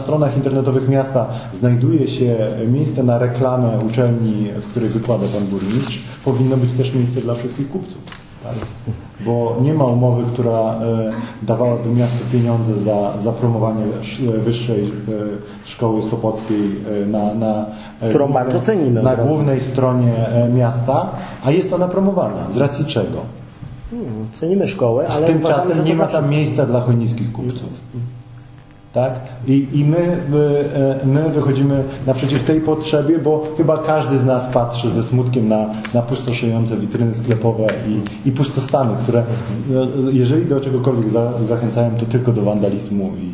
stronach internetowych miasta znajduje się miejsce na reklamę uczelni, w której wykłada pan burmistrz, powinno być też miejsce dla wszystkich kupców. Tak? Bo nie ma umowy, która dawałaby miastu pieniądze za promowanie wyższej szkoły sopockiej którą bardzo cenimy. Na głównej stronie miasta, a jest ona promowana. Z racji czego? Cenimy szkołę, ale tymczasem nie ma tam miejsca dla chojnickich kupców. Tak? I my wychodzimy naprzeciw tej potrzebie, bo chyba każdy z nas patrzy ze smutkiem na pustoszejące witryny sklepowe i pustostany, które jeżeli do czegokolwiek zachęcają, to tylko do wandalizmu